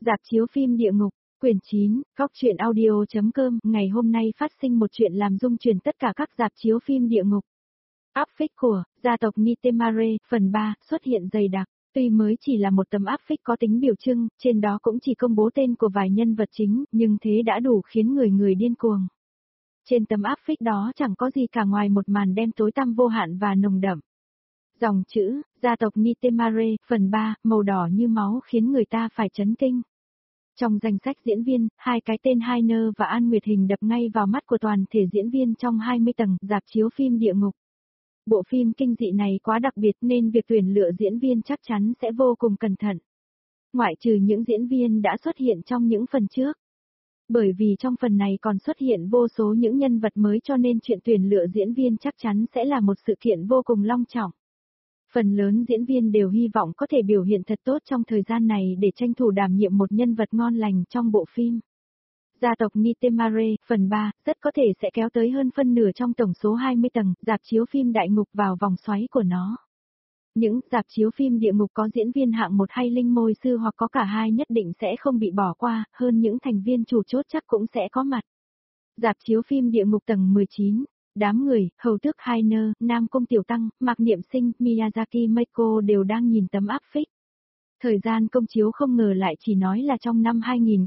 Rạp chiếu phim địa ngục, quyển 9, Góc truyện audio.com, ngày hôm nay phát sinh một chuyện làm rung chuyển tất cả các rạp chiếu phim địa ngục. Áp phích của gia tộc Nitemare, phần 3, xuất hiện dày đặc. Tuy mới chỉ là một tấm áp phích có tính biểu trưng, trên đó cũng chỉ công bố tên của vài nhân vật chính, nhưng thế đã đủ khiến người người điên cuồng. Trên tấm áp phích đó chẳng có gì cả ngoài một màn đen tối tăm vô hạn và nồng đậm. Dòng chữ, gia tộc Nitemare, phần 3, màu đỏ như máu khiến người ta phải chấn kinh. Trong danh sách diễn viên, hai cái tên Hainer và An Nguyệt Hình đập ngay vào mắt của toàn thể diễn viên trong 20 tầng rạp chiếu phim địa ngục. Bộ phim kinh dị này quá đặc biệt nên việc tuyển lựa diễn viên chắc chắn sẽ vô cùng cẩn thận. Ngoại trừ những diễn viên đã xuất hiện trong những phần trước. Bởi vì trong phần này còn xuất hiện vô số những nhân vật mới cho nên chuyện tuyển lựa diễn viên chắc chắn sẽ là một sự kiện vô cùng long trọng. Phần lớn diễn viên đều hy vọng có thể biểu hiện thật tốt trong thời gian này để tranh thủ đảm nhiệm một nhân vật ngon lành trong bộ phim. Gia tộc Nitemare, phần 3, rất có thể sẽ kéo tới hơn phân nửa trong tổng số 20 tầng, rạp chiếu phim đại ngục vào vòng xoáy của nó. Những rạp chiếu phim địa ngục có diễn viên hạng 1 hay linh môi sư hoặc có cả hai nhất định sẽ không bị bỏ qua, hơn những thành viên chủ chốt chắc cũng sẽ có mặt. Rạp chiếu phim địa ngục tầng 19. Đám người, hầu tước Hainer, Nam Cung Tiểu Tăng, Mạc Niệm Sinh, Miyazaki Meiko đều đang nhìn tấm áp phích. Thời gian công chiếu không ngờ lại chỉ nói là trong năm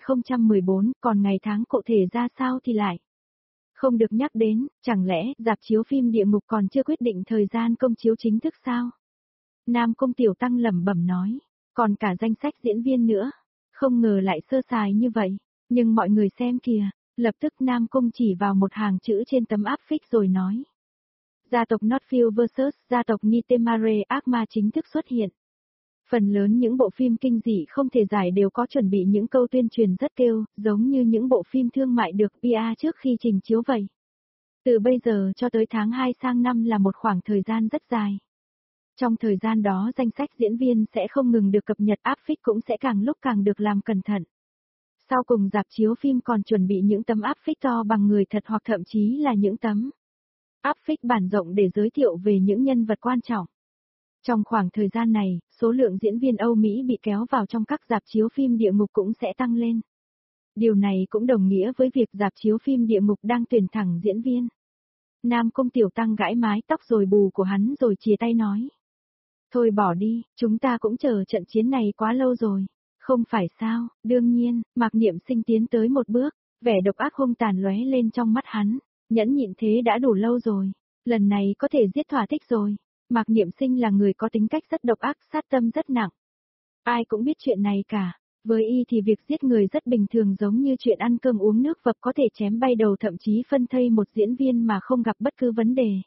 2014, còn ngày tháng cụ thể ra sao thì lại không được nhắc đến, chẳng lẽ rạp chiếu phim địa ngục còn chưa quyết định thời gian công chiếu chính thức sao? Nam Cung Tiểu Tăng lẩm bẩm nói, còn cả danh sách diễn viên nữa, không ngờ lại sơ sài như vậy, nhưng mọi người xem kìa. Lập tức Nam Cung chỉ vào một hàng chữ trên tấm áp phích rồi nói. Gia tộc Northfield vs gia tộc Nitemare ác ma chính thức xuất hiện. Phần lớn những bộ phim kinh dị không thể giải đều có chuẩn bị những câu tuyên truyền rất kêu, giống như những bộ phim thương mại được PR trước khi trình chiếu vậy. Từ bây giờ cho tới tháng 2 sang năm là một khoảng thời gian rất dài. Trong thời gian đó danh sách diễn viên sẽ không ngừng được cập nhật, áp phích cũng sẽ càng lúc càng được làm cẩn thận. Sau cùng rạp chiếu phim còn chuẩn bị những tấm áp phích to bằng người thật hoặc thậm chí là những tấm áp phích bản rộng để giới thiệu về những nhân vật quan trọng. Trong khoảng thời gian này, số lượng diễn viên Âu Mỹ bị kéo vào trong các rạp chiếu phim địa ngục cũng sẽ tăng lên. Điều này cũng đồng nghĩa với việc rạp chiếu phim địa ngục đang tuyển thẳng diễn viên. Nam Cung Tiểu Tăng gãi mái tóc rồi bù của hắn rồi chìa tay nói. Thôi bỏ đi, chúng ta cũng chờ trận chiến này quá lâu rồi. Không phải sao, đương nhiên, Mạc Niệm Sinh tiến tới một bước, vẻ độc ác hung tàn lóe lên trong mắt hắn, nhẫn nhịn thế đã đủ lâu rồi, lần này có thể giết thỏa thích rồi. Mạc Niệm Sinh là người có tính cách rất độc ác, sát tâm rất nặng. Ai cũng biết chuyện này cả, với y thì việc giết người rất bình thường giống như chuyện ăn cơm uống nước vập có thể chém bay đầu thậm chí phân thây một diễn viên mà không gặp bất cứ vấn đề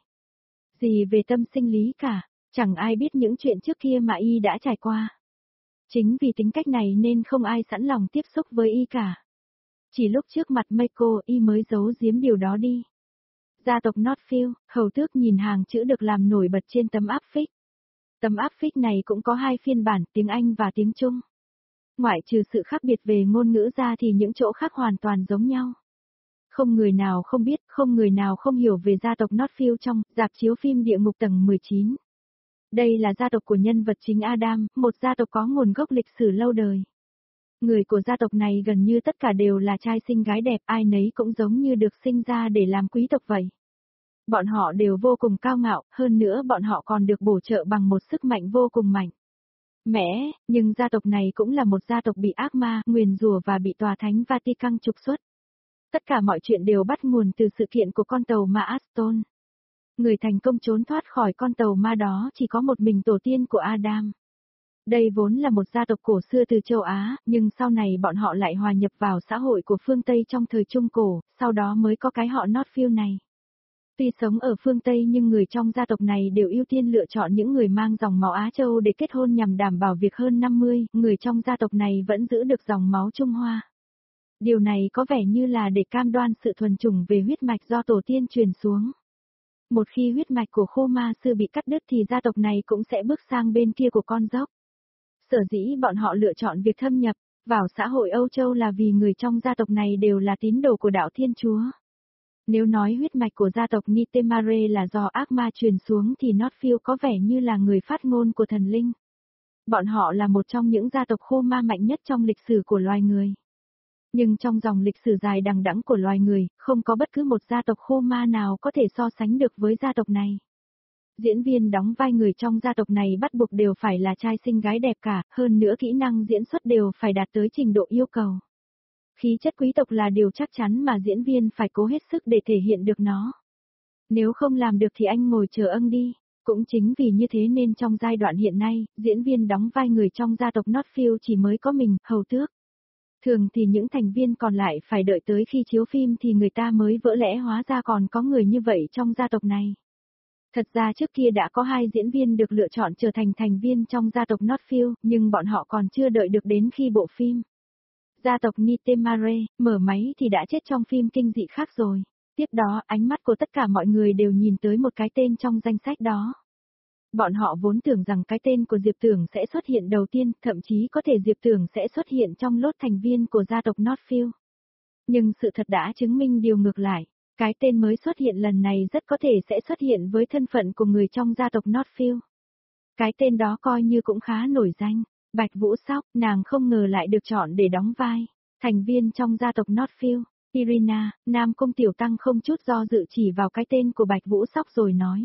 gì về tâm sinh lý cả, chẳng ai biết những chuyện trước kia mà y đã trải qua. Chính vì tính cách này nên không ai sẵn lòng tiếp xúc với y cả. Chỉ lúc trước mặt Meiko y mới giấu giếm điều đó đi. Gia tộc Northfield, hầu tước nhìn hàng chữ được làm nổi bật trên tấm áp phích. Tấm áp phích này cũng có hai phiên bản, tiếng Anh và tiếng Trung. Ngoại trừ sự khác biệt về ngôn ngữ ra thì những chỗ khác hoàn toàn giống nhau. Không người nào không biết, không người nào không hiểu về gia tộc Northfield trong rạp chiếu phim địa ngục tầng 19. Đây là gia tộc của nhân vật chính Adam, một gia tộc có nguồn gốc lịch sử lâu đời. Người của gia tộc này gần như tất cả đều là trai xinh gái đẹp, ai nấy cũng giống như được sinh ra để làm quý tộc vậy. Bọn họ đều vô cùng cao ngạo, hơn nữa bọn họ còn được bổ trợ bằng một sức mạnh vô cùng mạnh mẽ, nhưng gia tộc này cũng là một gia tộc bị ác ma, nguyền rủa và bị tòa thánh Vatican trục xuất. Tất cả mọi chuyện đều bắt nguồn từ sự kiện của con tàu ma Aston. Người thành công trốn thoát khỏi con tàu ma đó chỉ có một mình tổ tiên của Adam. Đây vốn là một gia tộc cổ xưa từ châu Á, nhưng sau này bọn họ lại hòa nhập vào xã hội của phương Tây trong thời Trung Cổ, sau đó mới có cái họ Northfield này. Tuy sống ở phương Tây nhưng người trong gia tộc này đều ưu tiên lựa chọn những người mang dòng máu Á Châu để kết hôn nhằm đảm bảo việc hơn 50 người trong gia tộc này vẫn giữ được dòng máu Trung Hoa. Điều này có vẻ như là để cam đoan sự thuần chủng về huyết mạch do tổ tiên truyền xuống. Một khi huyết mạch của Khô Ma Sư bị cắt đứt thì gia tộc này cũng sẽ bước sang bên kia của con dốc. Sở dĩ bọn họ lựa chọn việc thâm nhập vào xã hội Âu Châu là vì người trong gia tộc này đều là tín đồ của đạo Thiên Chúa. Nếu nói huyết mạch của gia tộc Nitemare là do ác ma truyền xuống thì Northfield có vẻ như là người phát ngôn của thần linh. Bọn họ là một trong những gia tộc khô ma mạnh nhất trong lịch sử của loài người. Nhưng trong dòng lịch sử dài đằng đẵng của loài người, không có bất cứ một gia tộc khô ma nào có thể so sánh được với gia tộc này. Diễn viên đóng vai người trong gia tộc này bắt buộc đều phải là trai xinh gái đẹp cả, hơn nữa kỹ năng diễn xuất đều phải đạt tới trình độ yêu cầu. Khí chất quý tộc là điều chắc chắn mà diễn viên phải cố hết sức để thể hiện được nó. Nếu không làm được thì anh ngồi chờ âng đi. Cũng chính vì như thế nên trong giai đoạn hiện nay, diễn viên đóng vai người trong gia tộc Northfield chỉ mới có mình, hầu tước. Thường thì những thành viên còn lại phải đợi tới khi chiếu phim thì người ta mới vỡ lẽ hóa ra còn có người như vậy trong gia tộc này. Thật ra trước kia đã có 2 diễn viên được lựa chọn trở thành thành viên trong gia tộc Northfield, nhưng bọn họ còn chưa đợi được đến khi bộ phim gia tộc Nitemare mở máy thì đã chết trong phim kinh dị khác rồi. Tiếp đó, ánh mắt của tất cả mọi người đều nhìn tới một cái tên trong danh sách đó. Bọn họ vốn tưởng rằng cái tên của Diệp Tưởng sẽ xuất hiện đầu tiên, thậm chí có thể Diệp Tưởng sẽ xuất hiện trong lốt thành viên của gia tộc Northfield. Nhưng sự thật đã chứng minh điều ngược lại. Cái tên mới xuất hiện lần này rất có thể sẽ xuất hiện với thân phận của người trong gia tộc Northfield. Cái tên đó coi như cũng khá nổi danh. Bạch Vũ Sóc, nàng không ngờ lại được chọn để đóng vai thành viên trong gia tộc Northfield. Irina, Nam Cung Tiểu Tăng không chút do dự chỉ vào cái tên của Bạch Vũ Sóc rồi nói.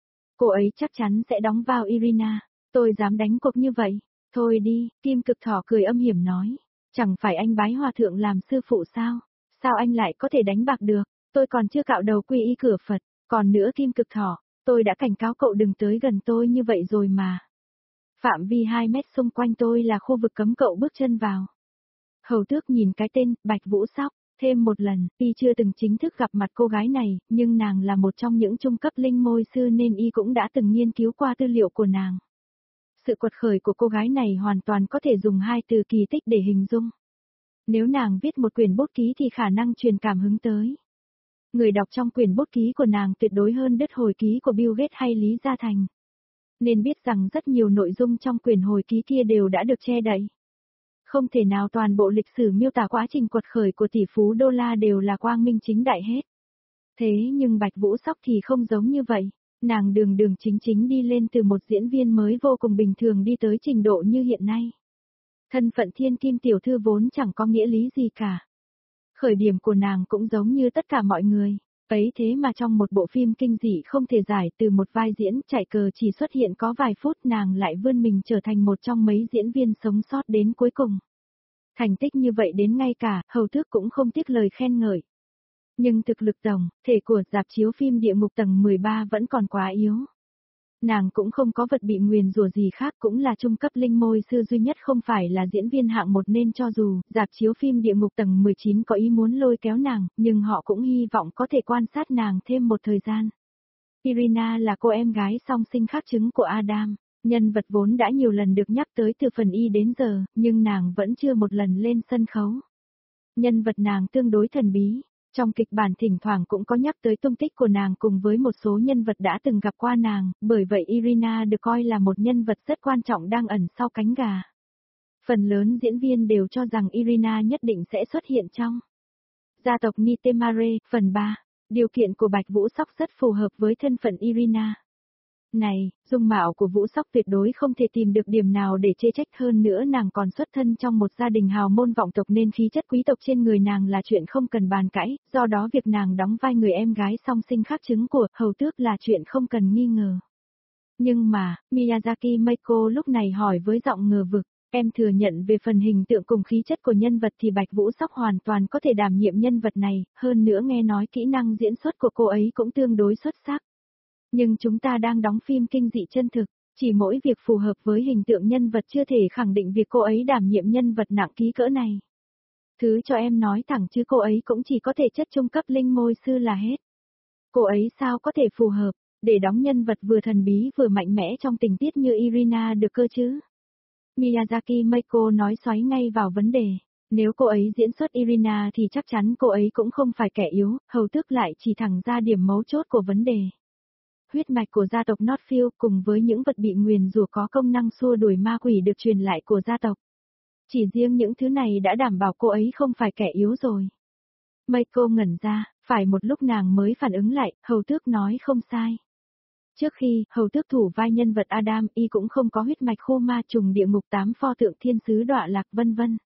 Cô ấy chắc chắn sẽ đóng vào Irina, tôi dám đánh cuộc như vậy. Thôi đi, Kim Cực Thỏ cười âm hiểm nói. Chẳng phải anh bái hòa thượng làm sư phụ sao? Sao anh lại có thể đánh bạc được? Tôi còn chưa cạo đầu quy y cửa Phật. Còn nữa Kim Cực Thỏ, tôi đã cảnh cáo cậu đừng tới gần tôi như vậy rồi mà. Phạm vi 2 mét xung quanh tôi là khu vực cấm cậu bước chân vào. Hầu tước nhìn cái tên, Bạch Vũ Sóc. Thêm một lần, y chưa từng chính thức gặp mặt cô gái này, nhưng nàng là một trong những trung cấp linh môi sư nên y cũng đã từng nghiên cứu qua tư liệu của nàng. Sự quật khởi của cô gái này hoàn toàn có thể dùng 2 từ kỳ tích để hình dung. Nếu nàng viết một quyển bút ký thì khả năng truyền cảm hứng tới người đọc trong quyển bút ký của nàng tuyệt đối hơn đứt hồi ký của Bill Gates hay Lý Gia Thành. Nên biết rằng rất nhiều nội dung trong quyển hồi ký kia đều đã được che đậy. Không thể nào toàn bộ lịch sử miêu tả quá trình quật khởi của tỷ phú đô la đều là quang minh chính đại hết. Thế nhưng Bạch Vũ Sóc thì không giống như vậy, nàng đường đường chính chính đi lên từ một diễn viên mới vô cùng bình thường đi tới trình độ như hiện nay. Thân phận thiên kim tiểu thư vốn chẳng có nghĩa lý gì cả. Khởi điểm của nàng cũng giống như tất cả mọi người. Ấy thế mà trong một bộ phim kinh dị không thể giải từ một vai diễn chạy cờ chỉ xuất hiện có vài phút nàng lại vươn mình trở thành một trong mấy diễn viên sống sót đến cuối cùng. Thành tích như vậy đến ngay cả hầu tước cũng không tiếc lời khen ngợi. Nhưng thực lực tổng thể của rạp chiếu phim Địa Ngục tầng 13 vẫn còn quá yếu. Nàng cũng không có vật bị nguyền rủa gì khác, cũng là trung cấp linh môi sư duy nhất không phải là diễn viên hạng 1 nên cho dù rạp chiếu phim Địa Ngục tầng 19 có ý muốn lôi kéo nàng, nhưng họ cũng hy vọng có thể quan sát nàng thêm một thời gian. Irina là cô em gái song sinh khác trứng của Adam, nhân vật vốn đã nhiều lần được nhắc tới từ phần Y đến giờ, nhưng nàng vẫn chưa một lần lên sân khấu. Nhân vật nàng tương đối thần bí. Trong kịch bản thỉnh thoảng cũng có nhắc tới tung tích của nàng cùng với một số nhân vật đã từng gặp qua nàng, bởi vậy Irina được coi là một nhân vật rất quan trọng đang ẩn sau cánh gà. Phần lớn diễn viên đều cho rằng Irina nhất định sẽ xuất hiện trong gia tộc Nitemare, phần 3. Điều kiện của Bạch Vũ Sóc rất phù hợp với thân phận Irina. Này, dung mạo của Vũ Sóc tuyệt đối không thể tìm được điểm nào để chê trách, hơn nữa nàng còn xuất thân trong một gia đình hào môn vọng tộc nên khí chất quý tộc trên người nàng là chuyện không cần bàn cãi, do đó việc nàng đóng vai người em gái song sinh khác trứng của hầu tước là chuyện không cần nghi ngờ. Nhưng mà, Miyazaki Meiko lúc này hỏi với giọng ngờ vực, em thừa nhận về phần hình tượng cùng khí chất của nhân vật thì Bạch Vũ Sóc hoàn toàn có thể đảm nhiệm nhân vật này, hơn nữa nghe nói kỹ năng diễn xuất của cô ấy cũng tương đối xuất sắc. Nhưng chúng ta đang đóng phim kinh dị chân thực, chỉ mỗi việc phù hợp với hình tượng nhân vật chưa thể khẳng định việc cô ấy đảm nhiệm nhân vật nặng ký cỡ này. Thứ cho em nói thẳng chứ cô ấy cũng chỉ có thể chất trung cấp linh môi sư là hết. Cô ấy sao có thể phù hợp, để đóng nhân vật vừa thần bí vừa mạnh mẽ trong tình tiết như Irina được cơ chứ? Miyazaki Meiko nói xoáy ngay vào vấn đề. Nếu cô ấy diễn xuất Irina thì chắc chắn cô ấy cũng không phải kẻ yếu, hầu tước lại chỉ thẳng ra điểm mấu chốt của vấn đề. Huyết mạch của gia tộc Northfield cùng với những vật bị nguyền rủa có công năng xua đuổi ma quỷ được truyền lại của gia tộc. Chỉ riêng những thứ này đã đảm bảo cô ấy không phải kẻ yếu rồi. Meiko ngẩn ra, phải một lúc nàng mới phản ứng lại, hầu tước nói không sai. Trước khi, hầu tước thủ vai nhân vật Adam y cũng không có huyết mạch khô ma trùng địa ngục 8 pho tượng thiên sứ đọa lạc vân vân.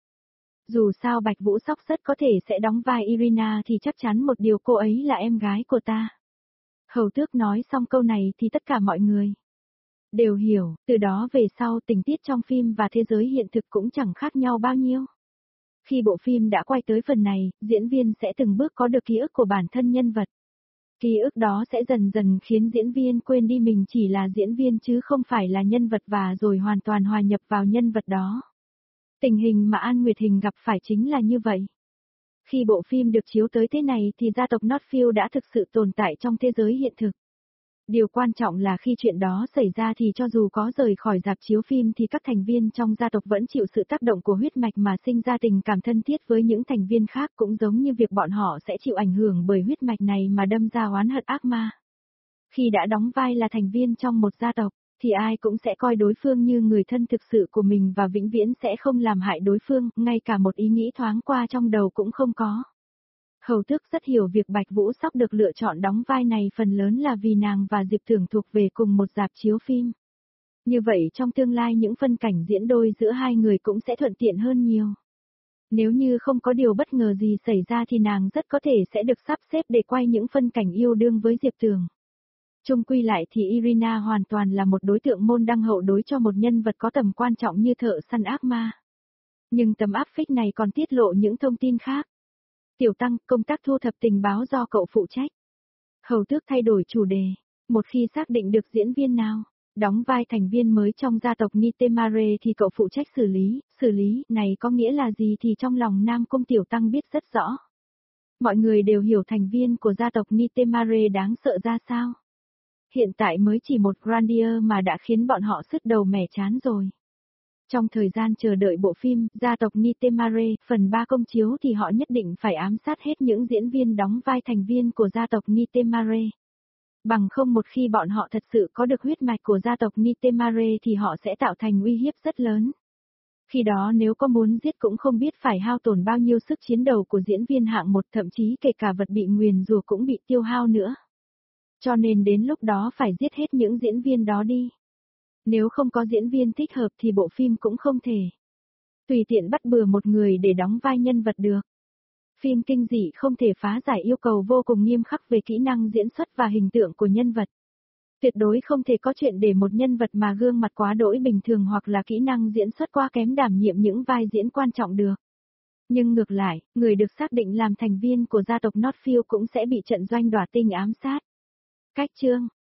Dù sao Bạch Vũ Sóc rất có thể sẽ đóng vai Irina thì chắc chắn một điều cô ấy là em gái của ta. Hầu tước nói xong câu này thì tất cả mọi người đều hiểu, từ đó về sau tình tiết trong phim và thế giới hiện thực cũng chẳng khác nhau bao nhiêu. Khi bộ phim đã quay tới phần này, diễn viên sẽ từng bước có được ký ức của bản thân nhân vật. Ký ức đó sẽ dần dần khiến diễn viên quên đi mình chỉ là diễn viên chứ không phải là nhân vật và rồi hoàn toàn hòa nhập vào nhân vật đó. Tình hình mà An Nguyệt Hình gặp phải chính là như vậy. Khi bộ phim được chiếu tới thế này thì gia tộc Northfield đã thực sự tồn tại trong thế giới hiện thực. Điều quan trọng là khi chuyện đó xảy ra thì cho dù có rời khỏi rạp chiếu phim thì các thành viên trong gia tộc vẫn chịu sự tác động của huyết mạch mà sinh ra tình cảm thân thiết với những thành viên khác, cũng giống như việc bọn họ sẽ chịu ảnh hưởng bởi huyết mạch này mà đâm ra oán hận ác ma. Khi đã đóng vai là thành viên trong một gia tộc, thì ai cũng sẽ coi đối phương như người thân thực sự của mình và vĩnh viễn sẽ không làm hại đối phương, ngay cả một ý nghĩ thoáng qua trong đầu cũng không có. Hầu tước rất hiểu việc Bạch Vũ Sóc được lựa chọn đóng vai này phần lớn là vì nàng và Diệp Tưởng thuộc về cùng một rạp chiếu phim. Như vậy trong tương lai những phân cảnh diễn đôi giữa hai người cũng sẽ thuận tiện hơn nhiều. Nếu như không có điều bất ngờ gì xảy ra thì nàng rất có thể sẽ được sắp xếp để quay những phân cảnh yêu đương với Diệp Tưởng. Chung quy lại thì Irina hoàn toàn là một đối tượng môn đăng hậu đối cho một nhân vật có tầm quan trọng như thợ săn ác ma. Nhưng tấm áp phích này còn tiết lộ những thông tin khác. Tiểu Tăng, công tác thu thập tình báo do cậu phụ trách. Hầu tước thay đổi chủ đề. Một khi xác định được diễn viên nào đóng vai thành viên mới trong gia tộc Nitemare thì cậu phụ trách xử lý này có nghĩa là gì thì trong lòng Nam Cung Tiểu Tăng biết rất rõ. Mọi người đều hiểu thành viên của gia tộc Nitemare đáng sợ ra sao. Hiện tại mới chỉ một Grandier mà đã khiến bọn họ sứt đầu mẻ chán rồi. Trong thời gian chờ đợi bộ phim Gia tộc Nitemare phần 3 công chiếu thì họ nhất định phải ám sát hết những diễn viên đóng vai thành viên của gia tộc Nitemare. Bằng không một khi bọn họ thật sự có được huyết mạch của gia tộc Nitemare thì họ sẽ tạo thành uy hiếp rất lớn. Khi đó nếu có muốn giết cũng không biết phải hao tổn bao nhiêu sức chiến đấu của diễn viên hạng 1, thậm chí kể cả vật bị nguyền rủa cũng bị tiêu hao nữa. Cho nên đến lúc đó phải giết hết những diễn viên đó đi. Nếu không có diễn viên thích hợp thì bộ phim cũng không thể tùy tiện bắt bừa một người để đóng vai nhân vật được. Phim kinh dị không thể phá giải yêu cầu vô cùng nghiêm khắc về kỹ năng diễn xuất và hình tượng của nhân vật. Tuyệt đối không thể có chuyện để một nhân vật mà gương mặt quá đỗi bình thường hoặc là kỹ năng diễn xuất quá kém đảm nhiệm những vai diễn quan trọng được. Nhưng ngược lại, người được xác định làm thành viên của gia tộc Northfield cũng sẽ bị trận doanh đoạt tinh ám sát. Cách chương